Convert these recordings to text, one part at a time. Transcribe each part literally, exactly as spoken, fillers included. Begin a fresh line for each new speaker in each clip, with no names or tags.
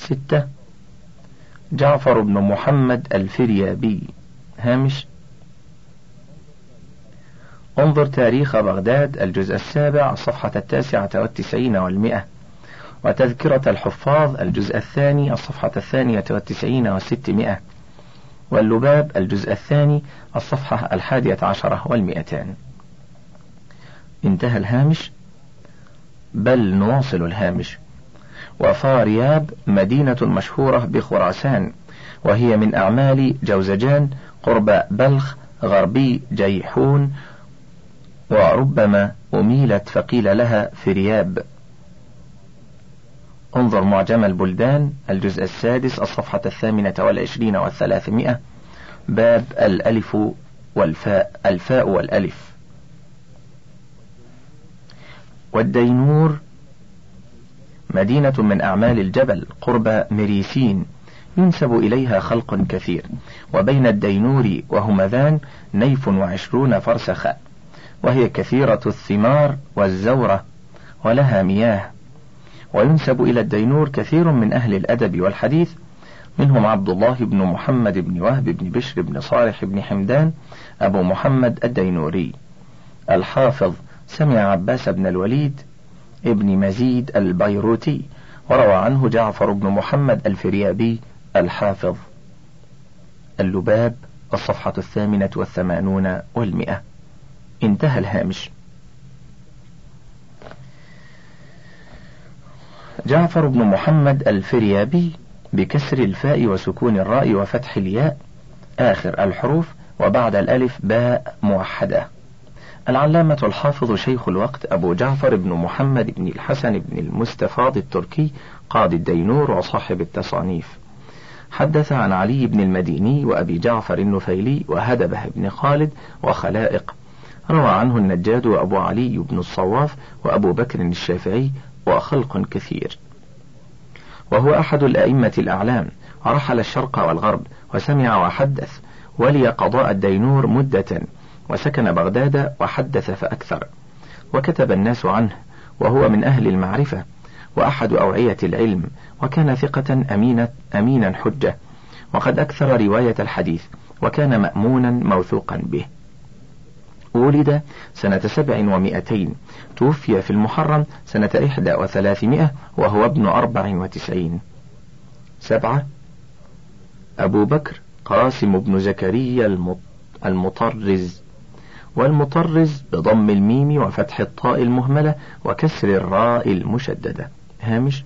ستة. جعفر بن محمد الفريابي. هامش: انظر تاريخ بغداد الجزء السابع الصفحة التاسعة والتسعين والمئة، وتذكرة الحفاظ الجزء الثاني الصفحة الثانية والتسعين والستمائة، واللباب الجزء الثاني الصفحة الحادية عشرة والمئتان. انتهى الهامش. بل نواصل الهامش. وفارياب مدينة مشهورة بخراسان، وهي من أعمال جوزجان قرب بلخ غربي جيحون، وربما أميلت فقيل لها فرياب. انظر معجم البلدان الجزء السادس الصفحة الثامنة والعشرين والثلاثمائة، باب الألف والفاء الفاء والألف. والدينور مدينة من أعمال الجبل قرب مريسين، ينسب إليها خلق كثير، وبين الدينور وهمذان نيف وعشرون فرسخا، وهي كثيرة الثمار والزورة ولها مياه. وينسب إلى الدينور كثير من أهل الأدب والحديث، منهم عبد الله بن محمد بن وهب بن بشر بن صالح بن حمدان أبو محمد الدينوري. الحافظ سمع عباس بن الوليد ابن مزيد البيروتي، وروى عنه جعفر بن محمد الفريابي الحافظ. اللباب الصفحة الثامنة والثمانون والمئة. انتهى الهامش. جعفر بن محمد الفريابي بكسر الفاء وسكون الراء وفتح الياء آخر الحروف، وبعد الألف باء موحدة. العلامة الحافظ شيخ الوقت أبو جعفر بن محمد بن الحسن بن المستفاض التركي قاضي الدينور وصاحب التصانيف، حدث عن علي بن المديني وأبي جعفر النفيلي وهدبه بن خالد وخلائق. روى عنه النجاد وأبو علي بن الصواف وأبو بكر الشافعي وخلق كثير. وهو أحد الأئمة الأعلام، رحل الشرق والغرب وسمع وحدث، ولي قضاء الدينور مدة، وسكن بغداد وحدث فأكثر، وكتب الناس عنه، وهو من أهل المعرفة وأحد أوعية العلم، وكان ثقة أمينة أمينا حجة، وقد أكثر رواية الحديث، وكان مأمونا موثوقا به. ولد سنة سبع ومائتين، توفي في المحرم سنة إحدى وثلاثمائة وهو ابن أربع وتسعين. سبعة. أبو بكر قاسم بن زكريا المطرز، والمطرز بضم الميم وفتح الطاء المهملة وكسر الراء المشددة. هامش: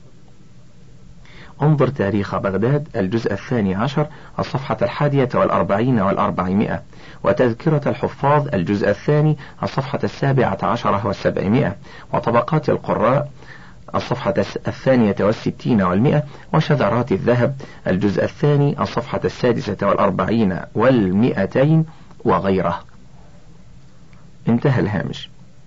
انظر تاريخ بغداد الجزء الثاني عشر الصفحة الحادية والأربعين والأربعمائة، وتذكرة الحفاظ الجزء الثاني الصفحة السابعة عشرة والسبعمائة، وطبقات القراء الصفحة الثانية والستين والمئة، وشذرات الذهب الجزء الثاني الصفحة السادسة والأربعين والمئتين وغيره. انتهى الهامش.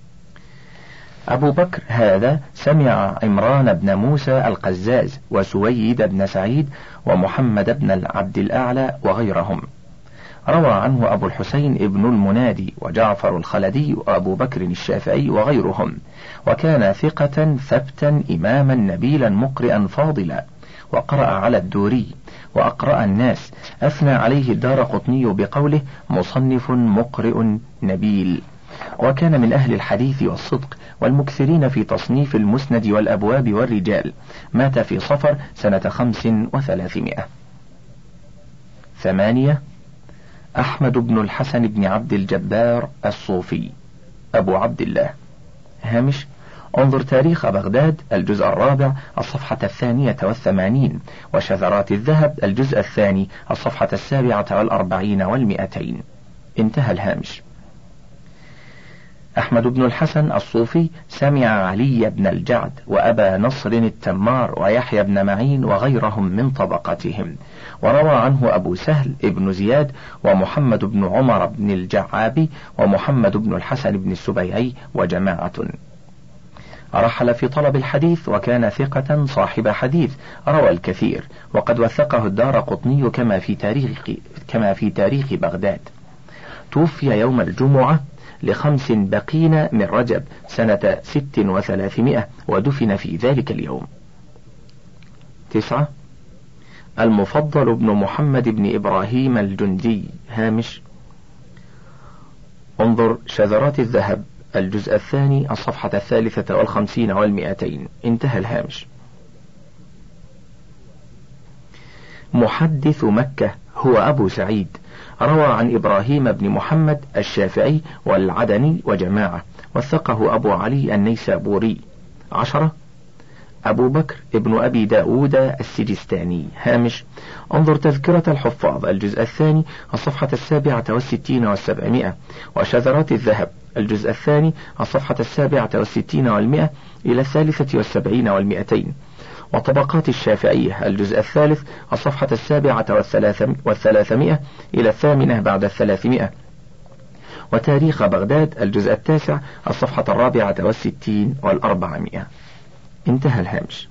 أبو بكر هذا سمع عمران بن موسى القزاز وسويد بن سعيد ومحمد بن العبد الأعلى وغيرهم. روى عنه أبو الحسين ابن المنادي وجعفر الخلدي وأبو بكر الشافعي وغيرهم، وكان ثقة ثبتا إماما نبيلا مقرئا فاضلا، وقرأ على الدوري وأقرأ الناس. أثنى عليه الدارقطني بقوله مصنف مقرئ نبيل، وكان من أهل الحديث والصدق والمكثرين في تصنيف المسند والأبواب والرجال. مات في صفر سنة خمس وثلاثمائة. ثمانية. أحمد بن الحسن بن عبد الجبار الصوفي أبو عبد الله. هامش: انظر تاريخ بغداد الجزء الرابع الصفحة الثانية والثمانين، وشذرات الذهب الجزء الثاني الصفحة السابعة والأربعين والمئتين. انتهى الهامش. أحمد بن الحسن الصوفي سمع علي بن الجعد وأبا نصر التمار ويحيى بن معين وغيرهم من طبقتهم، وروى عنه أبو سهل ابن زياد ومحمد بن عمر بن الجعابي ومحمد بن الحسن بن السبيعي وجماعة. رحل في طلب الحديث، وكان ثقة صاحب حديث، روى الكثير، وقد وثقه الدارقطني كما في تاريخ كما في تاريخ بغداد. توفي يوم الجمعة لخمس بقين من رجب سنة ست وثلاثمائة، ودفن في ذلك اليوم. تسعة. المفضل بن محمد بن إبراهيم الجندي. هامش: انظر شذرات الذهب الجزء الثاني الصفحة الثالثة والخمسين والمئتين. انتهى الهامش. محدث مكة هو أبو سعيد، روى عن إبراهيم بن محمد الشافعي والعدني وجماعة، وثقه أبو علي النيسابوري. عشرة: أبو بكر ابن أبي داود السجستاني. هامش: انظر تذكرة الحفاظ الجزء الثاني الصفحة السابعة والستين والسبعمائة، وشذرات الذهب الجزء الثاني الصفحة السابعة والستين والمئة إلى الثالثة والسبعين والمئتين، وطبقات الشافعية الجزء الثالث الصفحة السابعة والثلاثمائة إلى الثامنة بعد الثلاثمائة، وتاريخ بغداد الجزء التاسع الصفحة الرابعة والستين والأربعمائة. انتهى الهامش.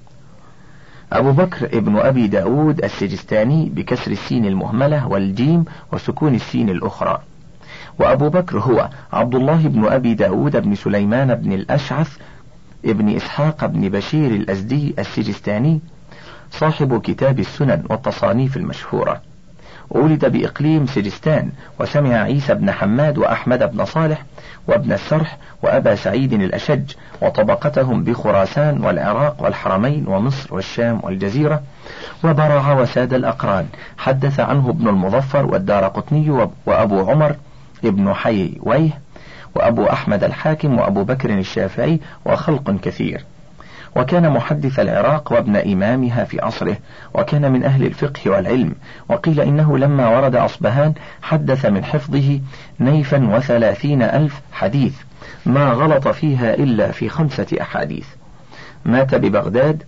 أبو بكر ابن أبي داود السجستاني بكسر السين المهملة والجيم وسكون السين الأخرى. وأبو بكر هو عبد الله بن أبي داود بن سليمان بن الأشعث ابن إسحاق بن بشير الأزدي السجستاني، صاحب كتاب السنن والتصانيف المشهورة. ولد بإقليم سجستان، وسمع عيسى بن حماد وأحمد بن صالح وابن السرح وأبا سعيد الأشج وطبقتهم بخراسان والعراق والحرمين ومصر والشام والجزيرة، وبرع وساد الأقران. حدث عنه ابن المظفر والدارقطني وأبو عمر ابن حيويه وأبو أحمد الحاكم وأبو بكر الشافعي وخلق كثير. وكان محدث العراق وابن إمامها في عصره، وكان من أهل الفقه والعلم. وقيل إنه لما ورد أصبهان حدث من حفظه نيفا وثلاثين ألف حديث ما غلط فيها إلا في خمسة أحاديث. مات ببغداد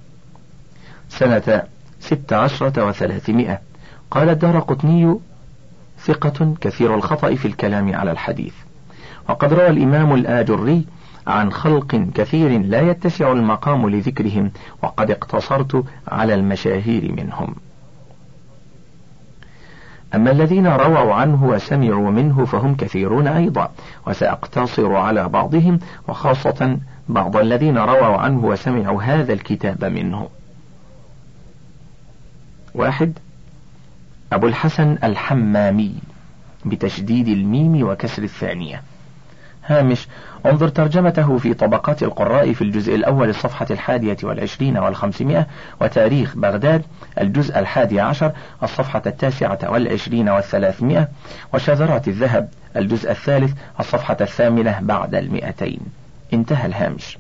سنة ست عشرة وثلاثمائة. قال الدارقطني: ثقة كثير الخطأ في الكلام على الحديث. وقد روى الإمام الآجري عن خلق كثير لا يتسع المقام لذكرهم، وقد اقتصرت على المشاهير منهم. أما الذين رووا عنه وسمعوا منه فهم كثيرون أيضا، وسأقتصر على بعضهم، وخاصة بعض الذين رووا عنه وسمعوا هذا الكتاب منه. واحد: أبو الحسن الحمامي بتشديد الميم وكسر الثانية. هامش: انظر ترجمته في طبقات القراء في الجزء الأول الصفحة الحادية والعشرين والخمسمائة، وتاريخ بغداد الجزء الحادي عشر الصفحة التاسعة والعشرين والثلاثمائة، وشذرات الذهب الجزء الثالث الصفحة الثامنة بعد المئتين. انتهى الهامش.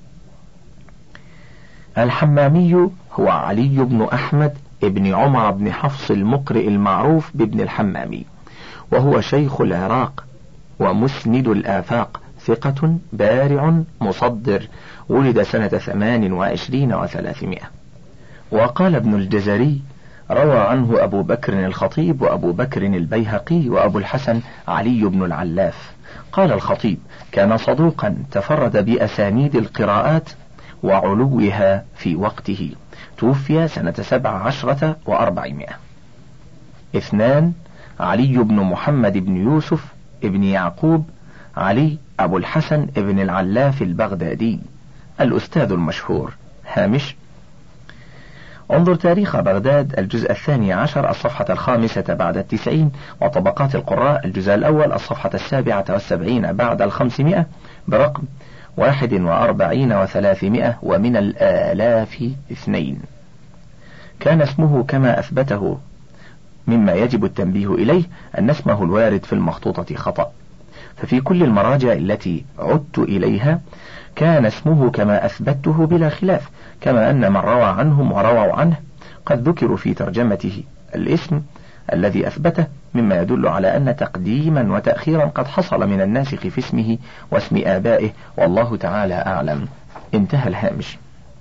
الحمامي هو علي بن أحمد ابن عمر بن حفص المقرئ المعروف بابن الحمامي، وهو شيخ العراق ومسند الآفاق، ثقة بارع مصدر. ولد سنة ثمان وعشرين وثلاثمائة. وقال ابن الجزري: روى عنه أبو بكر الخطيب وأبو بكر البيهقي وأبو الحسن علي بن العلاف. قال الخطيب: كان صدوقا تفرد بأسانيد القراءات وعلوها في وقته. توفي سنة سبع عشرة وأربعمائة. اثنان: علي بن محمد بن يوسف ابن يعقوب علي أبو الحسن ابن العلاف البغدادي، الأستاذ المشهور. هامش: انظر تاريخ بغداد الجزء الثاني عشر الصفحة الخامسة بعد التسعين، وطبقات القراء الجزء الأول الصفحة السابعة والسبعين بعد الخمسمائة برقم واحد وأربعين وثلاثمائة، ومن الآلاف اثنين. كان اسمه كما أثبته، مما يجب التنبيه إليه أن اسمه الوارد في المخطوطة خطأ، ففي كل المراجع التي عدت إليها كان اسمه كما أثبته بلا خلاف، كما أن من روى عنهم ورووا عنه قد ذكروا في ترجمته الاسم الذي أثبته، مما يدل على أن تقديما وتأخيرا قد حصل من الناسخ في اسمه واسم آبائه، والله تعالى أعلم. انتهى الهامش.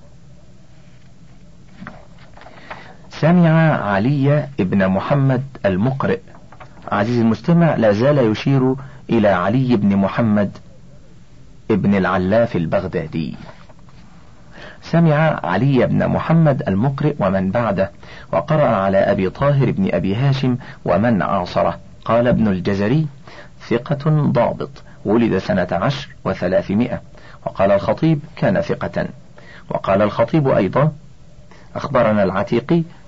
سمع علي ابن محمد المقرئ. عزيزي المستمع، لا زال يشير إلى علي بن محمد ابن العلاف البغدادي. سمع علي بن محمد المقرئ ومن بعده، وقرأ على أبي طاهر بن أبي هاشم ومن عاصره. قال ابن الجزري: ثقة ضابط، ولد سنة عشر وثلاثمائة. وقال الخطيب: كان ثقة. وقال الخطيب أيضا: أخبرنا العتيقي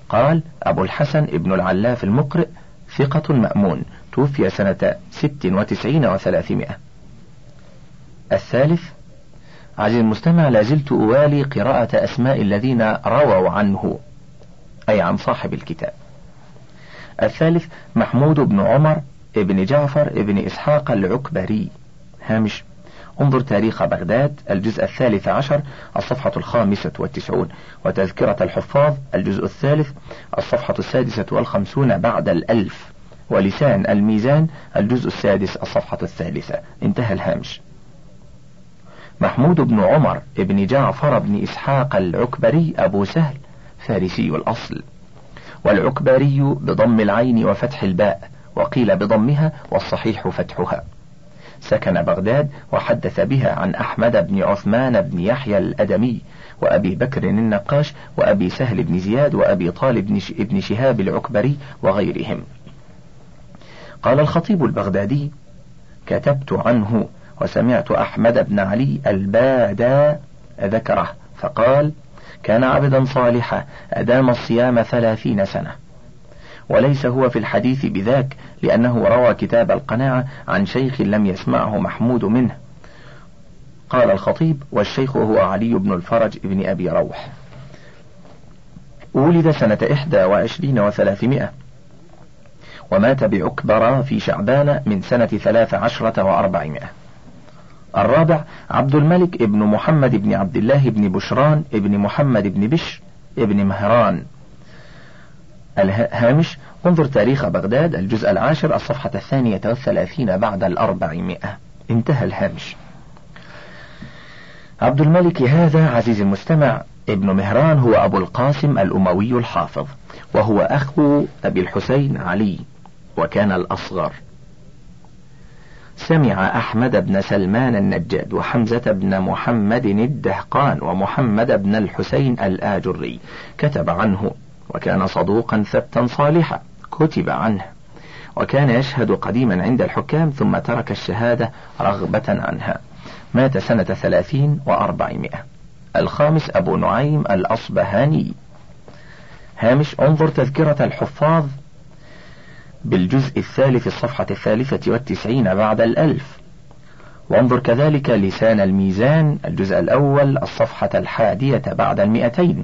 قال: أبو الحسن ابن العلاف المقرئ ثقة مأمون، توفي سنة ست وتسعين وثلاثمائة. الثالث: عزيزي المستمع، لازلت أوالي قراءة أسماء الذين رووا عنه، أي عن صاحب الكتاب. الثالث: محمود بن عمر ابن جعفر ابن إسحاق العكبري. هامش: انظر تاريخ بغداد الجزء الثالث عشر الصفحة الخامسة والتسعون، وتذكرة الحفاظ الجزء الثالث الصفحة السادسة والخمسون بعد الألف، ولسان الميزان الجزء السادس الصفحة الثالثة. انتهى الهامش. محمود بن عمر ابن جعفر بن إسحاق العكبري أبو سهل، فارسي الأصل، والعكبري بضم العين وفتح الباء، وقيل بضمها والصحيح فتحها. سكن بغداد وحدث بها عن أحمد بن عثمان بن يحيى الأدمي، وأبي بكر النقاش، وأبي سهل بن زياد، وأبي طالب بن شهاب العكبري وغيرهم. قال الخطيب البغدادي: كتبت عنه وسمعت أحمد بن علي البادا ذكره فقال: كان عبدا صالحا أدام الصيام ثلاثين سنة، وليس هو في الحديث بذاك، لأنه روى كتاب القناعة عن شيخ لم يسمعه محمود منه. قال الخطيب: والشيخ هو علي بن الفرج ابن أبي روح. ولد سنة إحدى وعشرين وثلاثمائة، ومات بعكبرى في شعبان من سنة ثلاث عشرة وأربعمائة. الرابع: عبد الملك ابن محمد بن عبد الله بن بشران ابن محمد بن بشر ابن مهران. الهامش: انظر تاريخ بغداد الجزء العاشر الصفحة الثانية والثلاثين بعد الأربعمائة. انتهى الهامش. عبد الملك هذا عزيزي المستمع ابن مهران هو أبو القاسم الأموي الحافظ، وهو أخو أبي الحسين علي، وكان الأصغر. سمع أحمد بن سلمان النجاد وحمزة بن محمد الدهقان ومحمد بن الحسين الآجري، كتب عنه، وكان صدوقا ثبتا صالحا، كتب عنه، وكان يشهد قديما عند الحكام ثم ترك الشهادة رغبة عنها. مات سنة ثلاثين وأربعمائة. الخامس: أبو نعيم الأصبهاني. هامش: انظر تذكرة الحفاظ بالجزء الثالث الصفحة الثالثة والتسعين بعد الألف، وانظر كذلك لسان الميزان الجزء الأول الصفحة الحادية بعد المئتين،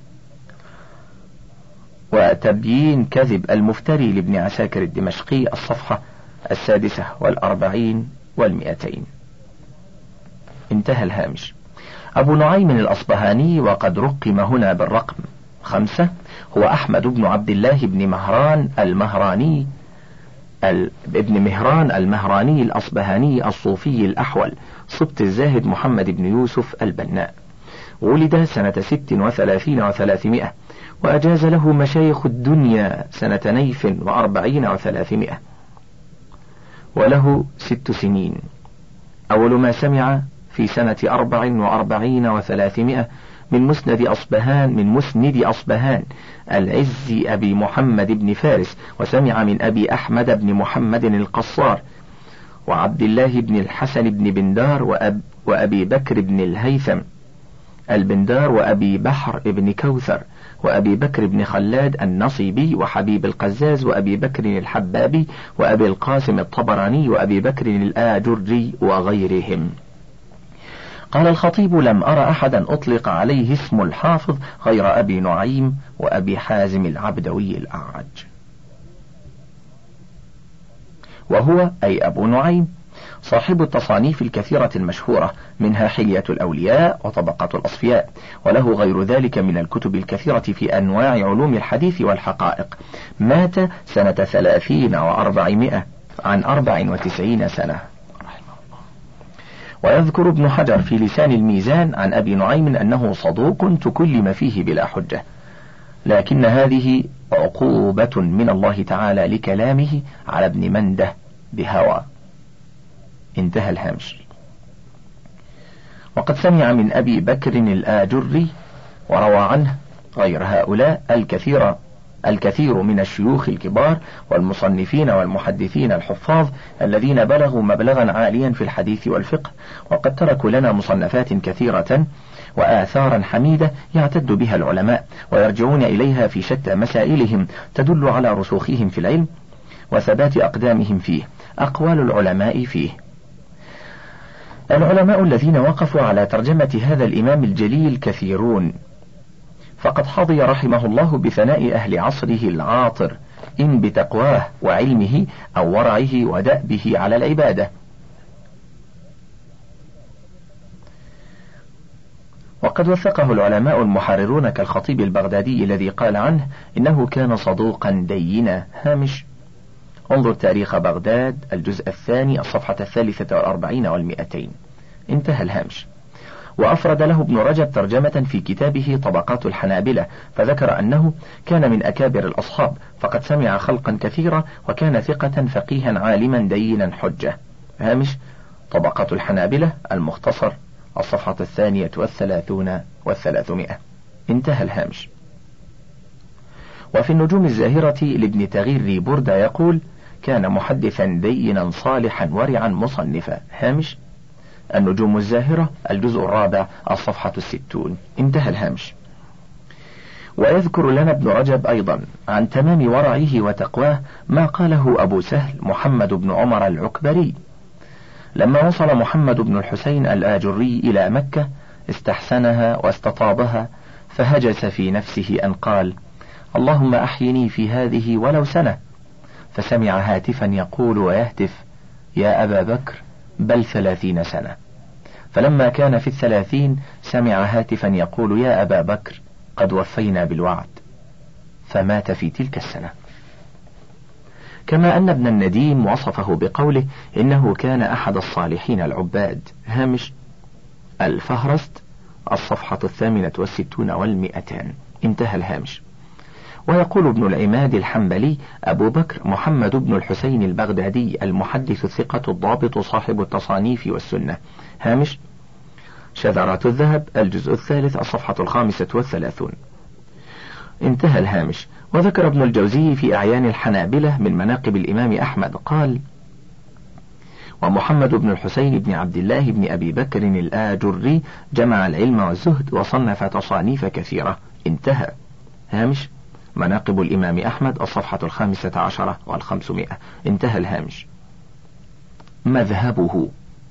وتبيين كذب المفتري لابن عساكر الدمشقي الصفحة السادسة والأربعين والمئتين. انتهى الهامش. أبو نعيم الأصبهاني وقد رقم هنا بالرقم. خمسة: هو أحمد بن عبد الله بن مهران المهراني ابن مهران المهراني الأصبهاني الصوفي الأحول، صبت الزاهد محمد بن يوسف البناء. ولد سنة ست وثلاثين وثلاثمائة، وأجاز له مشايخ الدنيا سنة نيف وأربعين وثلاثمائة، وله ست سنين. أول ما سمع في سنة أربع وأربعين وثلاثمائة من مسند أصبهان من مسند أصبهان العز أبي محمد بن فارس، وسمع من أبي أحمد بن محمد القصار، وعبد الله بن الحسن بن بندار، وأب وأبي بكر بن الهيثم البندار، وأبي بحر بن كوثر، وأبي بكر بن خلاد النصيبي، وحبيب القزاز، وأبي بكر الحبابي، وأبي القاسم الطبراني، وأبي بكر الآجري وغيرهم. قال الخطيب: لم أرى أحدا أطلق عليه اسم الحافظ غير أبي نعيم وأبي حازم العبدوي الأعرج. وهو أي أبو نعيم صاحب التصانيف الكثيرة المشهورة، منها حلية الأولياء وطبقات الأصفياء، وله غير ذلك من الكتب الكثيرة في أنواع علوم الحديث والحقائق. مات سنة ثلاثين وأربعمائة عن أربع وتسعين سنة. ويذكر ابن حجر في لسان الميزان عن أبي نعيم أنه صدوق تكلم فيه بلا حجة، لكن هذه عقوبة من الله تعالى لكلامه على ابن منده بهوى. انتهى الهامش. وقد سمع من أبي بكر الآجري وروى عنه غير هؤلاء الكثير الكثير من الشيوخ الكبار والمصنفين والمحدثين الحفاظ الذين بلغوا مبلغا عاليا في الحديث والفقه، وقد تركوا لنا مصنفات كثيرة وآثارا حميدة يعتد بها العلماء ويرجعون إليها في شتى مسائلهم تدل على رسوخهم في العلم وثبات أقدامهم فيه. أقوال العلماء فيه: العلماء الذين وقفوا على ترجمة هذا الإمام الجليل كثيرون، فقد حظي رحمه الله بثناء أهل عصره العاطر إن بتقواه وعلمه أو ورعه ودأبه على العبادة. وقد وثقه العلماء المحررون كالخطيب البغدادي الذي قال عنه إنه كان صدوقا دينا. هامش: انظر تاريخ بغداد الجزء الثاني الصفحة الثالثة والأربعين والمئتين. انتهى الهامش. وأفرد له ابن رجب ترجمة في كتابه طبقات الحنابلة، فذكر أنه كان من أكابر الأصحاب، فقد سمع خلقا كثيرا، وكان ثقة فقيها عالما دينا حجة. هامش: طبقات الحنابلة المختصر الصفحة الثانية والثلاثون والثلاثمائة. انتهى الهامش. وفي النجوم الزاهرة لابن تغير بردة يقول: كان محدثا دينا صالحا ورعا مصنفا. هامش: النجوم الزاهرة الجزء الرابع الصفحة الستون. انتهى الهامش. ويذكر لنا ابن رجب أيضا عن تمام ورعه وتقواه ما قاله أبو سهل محمد بن عمر العكبري لما وصل محمد بن الحسين الآجري إلى مكة، استحسنها واستطابها، فهجس في نفسه أن قال: اللهم أحيني في هذه ولو سنة، فسمع هاتفا يقول ويهتف: يا أبا بكر بل ثلاثين سنة. فلما كان في الثلاثين سمع هاتفا يقول: يا أبا بكر قد وفينا بالوعد، فمات في تلك السنة. كما أن ابن النديم وصفه بقوله إنه كان أحد الصالحين العباد. هامش: الفهرست الصفحة الثامنة والستون والمئتان. انتهى الهامش. ويقول ابن العماد الحنبلي: أبو بكر محمد بن الحسين البغدادي المحدث الثقة الضابط صاحب التصانيف والسنة. هامش: شذرات الذهب الجزء الثالث الصفحة الخامسة والثلاثون. انتهى الهامش. وذكر ابن الجوزي في أعيان الحنابلة من مناقب الإمام أحمد قال: ومحمد بن الحسين بن عبد الله بن أبي بكر الآجري جمع العلم والزهد وصنف تصانيف كثيرة. انتهى. هامش: مناقب الإمام أحمد الصفحة الخامسة عشرة والخمسمائة. انتهى الهامش. مذهبه: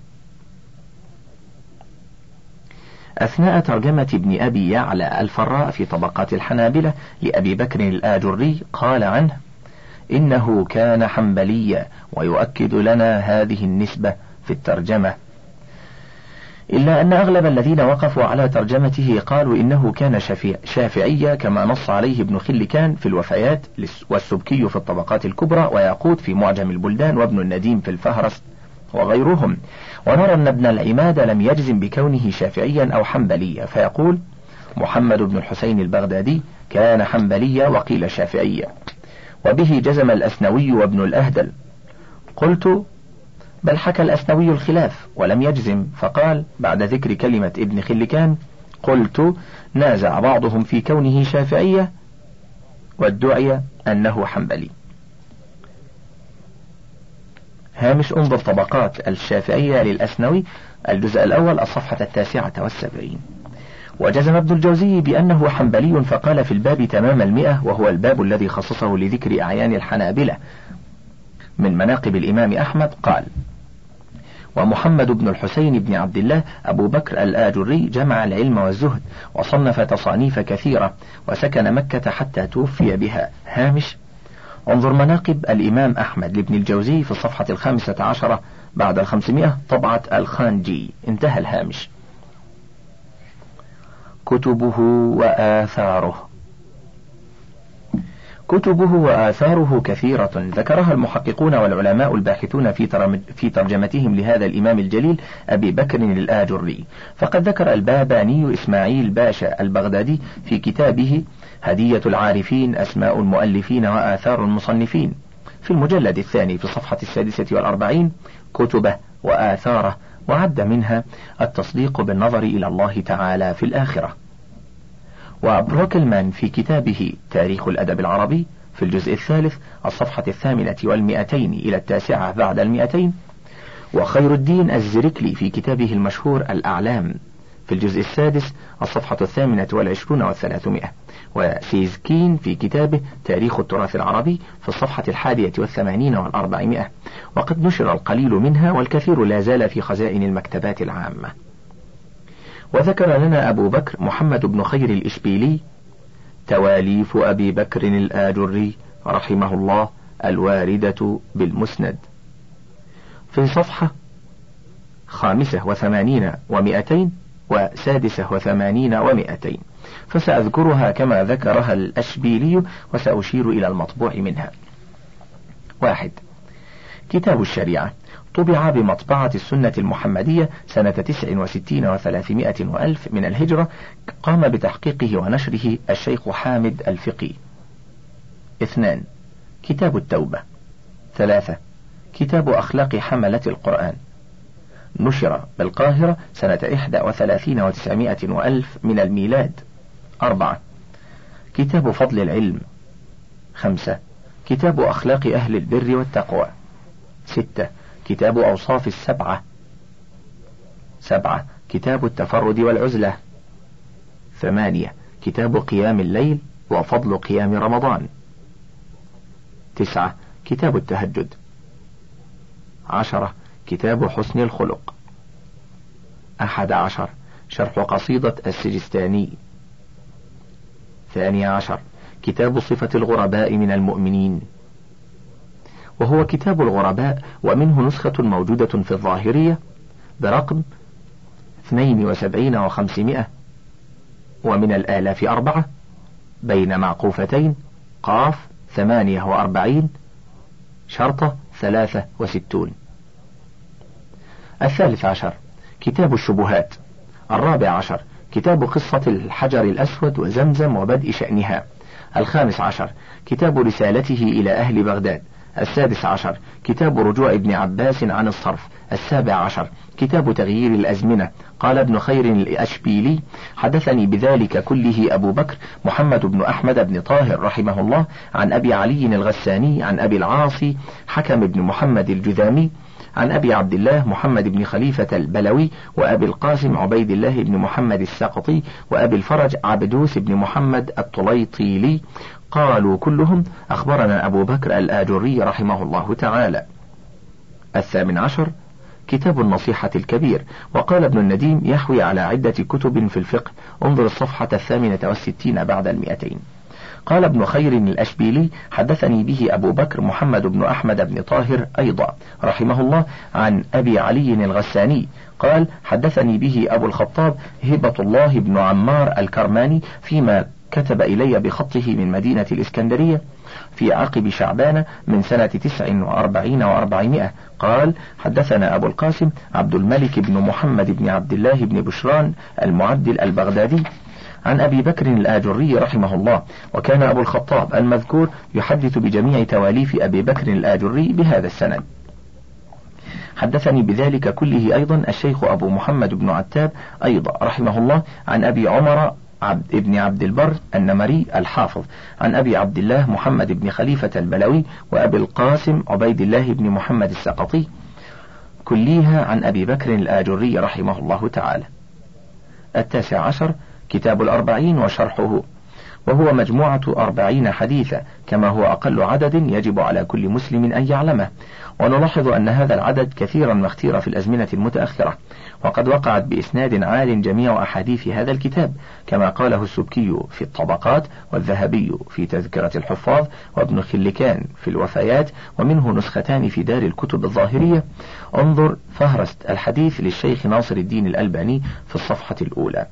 أثناء ترجمة ابن أبي يعلى الفراء في طبقات الحنابلة لأبي بكر الآجري قال عنه: إنه كان حنبليا، ويؤكد لنا هذه النسبة في الترجمة، إلا أن أغلب الذين وقفوا على ترجمته قالوا إنه كان شافعيا كما نص عليه ابن خلكان في الوفيات، والسبكي في الطبقات الكبرى، وياقوت في معجم البلدان، وابن النديم في الفهرست وغيرهم. ونرى أن ابن العماد لم يجزم بكونه شافعيا أو حنبليا، فيقول: محمد بن الحسين البغدادي كان حنبليا وقيل شافعيا، وبه جزم الأسنوي وابن الأهدل. قلت: بل حكى الأسنوي الخلاف ولم يجزم، فقال بعد ذكر كلمة ابن خلكان: قلت: نازع بعضهم في كونه شافعية وادعي أنه حنبلي. هامش: انظر طبقات الشافعية للأسنوي الجزء الأول الصفحة التاسعة والسبعين. وجزم ابن الجوزي بأنه حنبلي، فقال في الباب تمام المئة، وهو الباب الذي خصصه لذكر أعيان الحنابلة من مناقب الإمام أحمد، قال: ومحمد بن الحسين بن عبد الله أبو بكر الآجري جمع العلم والزهد وصنف تصانيف كثيرة، وسكن مكة حتى توفي بها. هامش: انظر مناقب الإمام أحمد لابن الجوزي في الصفحة الخامسة عشرة بعد الخمسمائة طبعة الخانجي. انتهى الهامش. كتبه وآثاره. كتبه وآثاره كثيرة ذكرها المحققون والعلماء الباحثون في في ترجمتهم لهذا الإمام الجليل أبي بكر الآجري. فقد ذكر الباباني إسماعيل باشا البغدادي في كتابه هدية العارفين أسماء المؤلفين وآثار المصنفين في المجلد الثاني في الصفحة السادسة والأربعين كتبه وآثاره، وعد منها التصديق بالنظر إلى الله تعالى في الآخرة. وبروكلمان في كتابه تاريخ الأدب العربي في الجزء الثالث الصفحة الثامنة والمئتين إلى التاسعة بعد المئتين. وخير الدين الزركلي في كتابه المشهور الأعلام في الجزء السادس الصفحة الثامنة والعشرون والثلاثمائة، وسيزكين في كتابه تاريخ التراث العربي في الصفحة الحادية والثمانين والأربعمائة، وقد نشر القليل منها والكثير لا زال في خزائن المكتبات العامة. وذكر لنا أبو بكر محمد بن خير الإشبيلي تواليف أبي بكر الآجري رحمه الله الواردة بالمسند في صفحة خامسة وثمانين ومائتين وسادسة وثمانين ومائتين، فسأذكرها كما ذكرها الأشبيلي وسأشير إلى المطبوع منها. واحد، كتاب الشريعة طبع بمطبعة السنة المحمدية سنة تسع وستين وثلاثمائة وألف من الهجرة، قام بتحقيقه ونشره الشيخ حامد الفقي. اثنان، كتاب التوبة. ثلاثة، كتاب أخلاق حملة القرآن، نشر بالقاهرة سنة إحدى وثلاثين وتسعمائة وألف من الميلاد. أربعة، كتاب فضل العلم. خمسة، كتاب أخلاق أهل البر والتقوى. ستة، كتاب أوصاف السبعة. سبعة، كتاب التفرد والعزلة. ثمانية، كتاب قيام الليل وفضل قيام رمضان. تسعة، كتاب التهجد. عشرة، كتاب حسن الخلق. أحد عشر، شرح قصيدة السجستاني. ثاني عشر، كتاب صفة الغرباء من المؤمنين، وهو كتاب الغرباء، ومنه نسخة موجودة في الظاهرية برقم اثنين وسبعين وخمسمائة، ومن الآلاف أربعة بين معقوفتين قاف ثمانية وأربعين شرطة ثلاثة وستون. الثالث عشر، كتاب الشبهات. الرابع عشر، كتاب قصة الحجر الأسود وزمزم وبدء شأنها. الخامس عشر، كتاب رسالته إلى أهل بغداد. السادس عشر، كتاب رجوع ابن عباس عن الصرف. السابع عشر، كتاب تغيير الأزمنة. قال ابن خير الأشبيلي: حدثني بذلك كله أبو بكر محمد بن أحمد بن طاهر رحمه الله عن أبي علي الغساني عن أبي العاصي حكم بن محمد الجذامي عن أبي عبد الله محمد بن خليفة البلوي وأبي القاسم عبيد الله بن محمد السقطي وأبي الفرج عبدوس بن محمد الطليطيلي، قالوا كلهم أخبرنا أبو بكر الآجري رحمه الله تعالى. الثامن عشر، كتاب النصيحة الكبير. وقال ابن النديم: يحوي على عدة كتب في الفقه، انظر الصفحة الثامنة والستين بعد المئتين. قال ابن خير الأشبيلي: حدثني به أبو بكر محمد بن أحمد بن طاهر أيضا رحمه الله عن أبي علي الغساني قال: حدثني به أبو الخطاب هبة الله بن عمار الكرماني فيما كتب إلي بخطه من مدينة الإسكندرية في عقب شعبان من سنة تسع وأربعين وأربعمائة قال: حدثنا أبو القاسم عبد الملك بن محمد بن عبد الله بن بشران المعدل البغدادي عن أبي بكر الآجري رحمه الله. وكان أبو الخطاب المذكور يحدث بجميع تواليف أبي بكر الآجري بهذا السند. حدثني بذلك كله أيضا الشيخ أبو محمد بن عتاب أيضا رحمه الله عن أبي عمر عبد ابن عبد البر النمري الحافظ عن أبي عبد الله محمد بن خليفة البلوي وأبي القاسم عبيد الله بن محمد السقطي، كليها عن أبي بكر الآجري رحمه الله تعالى. التاسع عشر، كتاب الأربعين وشرحه، وهو مجموعة أربعين حديثا كما هو أقل عدد يجب على كل مسلم أن يعلمه. ونلاحظ أن هذا العدد كثيرا ما اختير في الأزمنة المتأخرة، وقد وقعت بإسناد عال جميع أحاديث هذا الكتاب كما قاله السبكي في الطبقات، والذهبي في تذكرة الحفاظ، وابن خلكان في الوفيات، ومنه نسختان في دار الكتب الظاهرية. انظر فهرست الحديث للشيخ ناصر الدين الألباني في الصفحة الأولى.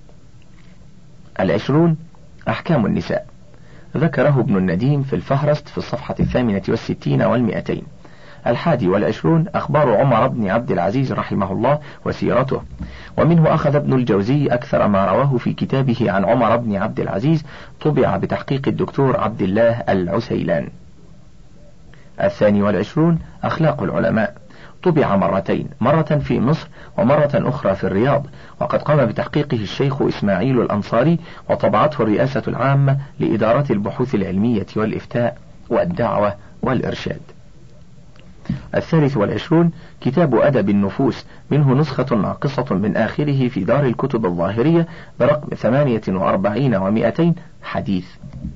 العشرون، أحكام النساء، ذكره ابن النديم في الفهرست في الصفحة الثامنة والستين والمئتين. الحادي والعشرون، أخبار عمر بن عبد العزيز رحمه الله وسيرته، ومنه أخذ ابن الجوزي أكثر ما رواه في كتابه عن عمر بن عبد العزيز، طبع بتحقيق الدكتور عبد الله العسيلان. الثاني والعشرون، أخلاق العلماء، طبع مرتين، مرة في مصر ومرة أخرى في الرياض، وقد قام بتحقيقه الشيخ إسماعيل الأنصاري، وطبعته الرئاسة العامة لإدارة البحوث العلمية والإفتاء والدعوة والإرشاد. الثالث والعشرون كتاب أدب النفوس، منه نسخة ناقصة من آخره في دار الكتب الظاهرية برقم ثمانية وأربعين ومائتين حديث.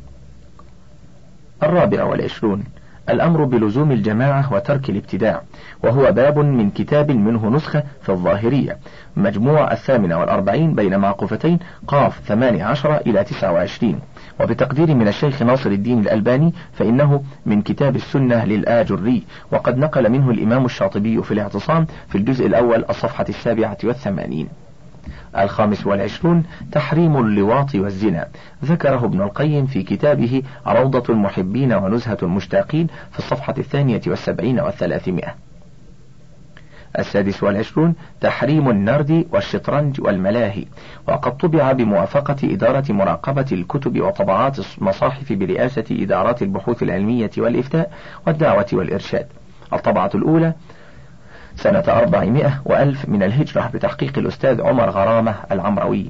الرابع والعشرون الأمر بلزوم الجماعة وترك الابتداع، وهو باب من كتاب منه نسخة في الظاهرية، مجموع الثامنة والأربعين بين معقوفتين قاف ثمان عشر إلى تسعة وعشرين، وبتقدير من الشيخ ناصر الدين الألباني فإنه من كتاب السنة للآجري، وقد نقل منه الإمام الشاطبي في الاعتصام في الجزء الأول الصفحة السابعة والثمانين. الخامس والعشرون تحريم اللواط والزنا، ذكره ابن القيم في كتابه روضة المحبين ونزهة المشتاقين في الصفحة الثانية والسبعين والثلاثمائة. السادس والعشرون تحريم النرد والشطرنج والملاهي، وقد طبع بموافقة إدارة مراقبة الكتب وطبعات المصاحف برئاسة إدارات البحوث العلمية والإفتاء والدعوة والإرشاد، الطبعة الأولى سنة أربعمائة وألف من الهجرة بتحقيق الأستاذ عمر غرامة العمروي.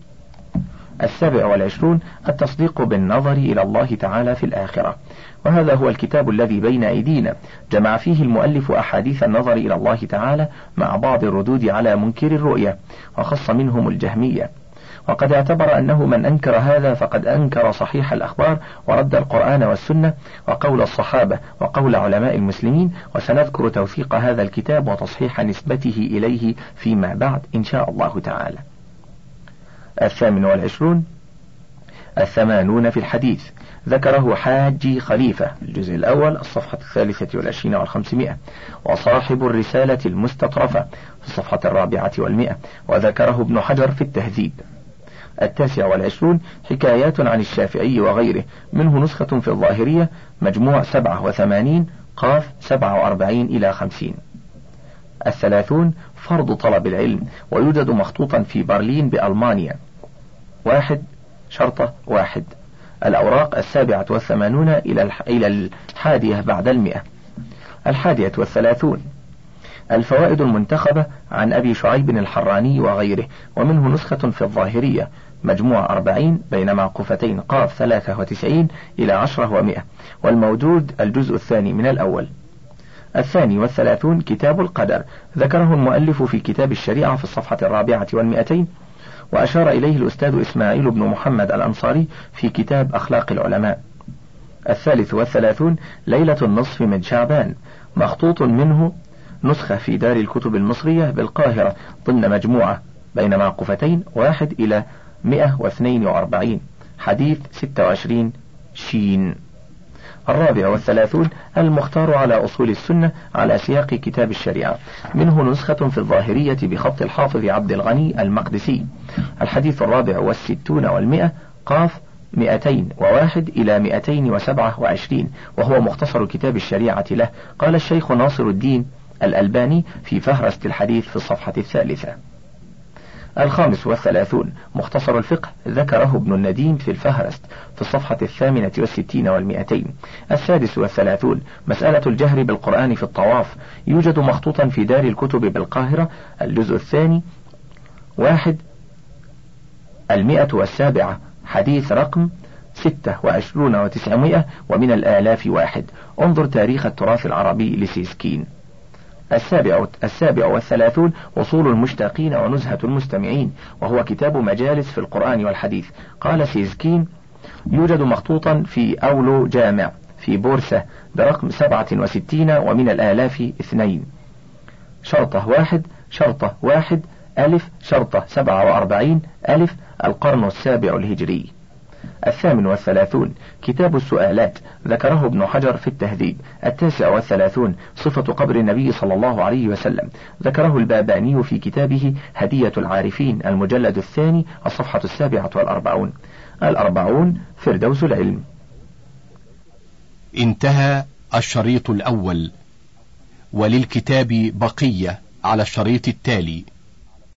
السابع والعشرون التصديق بالنظر إلى الله تعالى في الآخرة، وهذا هو الكتاب الذي بين أيدينا، جمع فيه المؤلف أحاديث النظر إلى الله تعالى مع بعض الردود على منكر الرؤية، وخص منهم الجهمية، وقد اعتبر أنه من أنكر هذا فقد أنكر صحيح الأخبار ورد القرآن والسنة وقول الصحابة وقول علماء المسلمين، وسنذكر توثيق هذا الكتاب وتصحيح نسبته إليه فيما بعد إن شاء الله تعالى. الثامن والعشرون الثمانون في الحديث، ذكره حاجي خليفة الجزء الأول الصفحة الثالثة والعشرين والخمسمائة، وصاحب الرسالة المستطرفة في الصفحة الرابعة والمئة، وذكره ابن حجر في التهذيب. التاسع والعشرون حكايات عن الشافعي وغيره، منه نسخة في الظاهرية مجموع سبعة وثمانين قاف سبعة وأربعين إلى خمسين. الثلاثون فرض طلب العلم، ويوجد مخطوطا في برلين بألمانيا واحد شرطة واحد. الأوراق السابعة والثمانون إلى إلى الحادية بعد المئة. الحادية والثلاثون الفوائد المنتخبة عن أبي شعيب الحراني وغيره، ومنه نسخة في الظاهرية مجموع أربعين بين معقوفتين قاف ثلاثة وتسعين إلى عشرة ومئة، والموجود الجزء الثاني من الأول. الثاني والثلاثون كتاب القدر، ذكره المؤلف في كتاب الشريعة في الصفحة الرابعة والمئتين، وأشار إليه الأستاذ إسماعيل بن محمد الأنصاري في كتاب أخلاق العلماء. الثالث والثلاثون ليلة النصف من شعبان، مخطوط منه نسخة في دار الكتب المصرية بالقاهرة ضمن مجموعة بين معقوفتين واحد إلى مئة واثنين وأربعين حديث ستة وعشرين شين. الرابع والثلاثون المختار على أصول السنة على سياق كتاب الشريعة، منه نسخة في الظاهرية بخط الحافظ عبد الغني المقدسي. الحديث الرابع والستون والمئة قاف مئتين وواحد إلى مئتين وسبعة وعشرين، وهو مختصر كتاب الشريعة له، قال الشيخ ناصر الدين الألباني في فهرست الحديث في الصفحة الثالثة. الخامس والثلاثون مختصر الفقه، ذكره ابن النديم في الفهرست في الصفحة الثامنة والستين والمئتين. السادس والثلاثون مسألة الجهر بالقرآن في الطواف، يوجد مخطوطا في دار الكتب بالقاهرة الجزء الثاني واحد المئة والسابعة حديث رقم ستة وعشرون وتسعمائة ومن الآلاف واحد. انظر تاريخ التراث العربي لسيسكين. السابع السابع والثلاثون وصول المشتاقين ونزهة المستمعين، وهو كتاب مجالس في القرآن والحديث. قال سيسكين يوجد مخطوطا في أولو جامع في بورسة برقم سبعة وستين ومن الآلاف اثنين. شرطة واحد شرطة واحد ألف شرطة سبعة وأربعين ألف القرن السابع الهجري. الثامن والثلاثون كتاب السؤالات، ذكره ابن حجر في التهذيب. التاسع والثلاثون صفة قبر النبي صلى الله عليه وسلم، ذكره الباباني في كتابه هدية العارفين المجلد الثاني الصفحة السابعة والأربعون. الأربعون فردوس العلم.
انتهى الشريط الأول، وللكتاب بقية على الشريط التالي.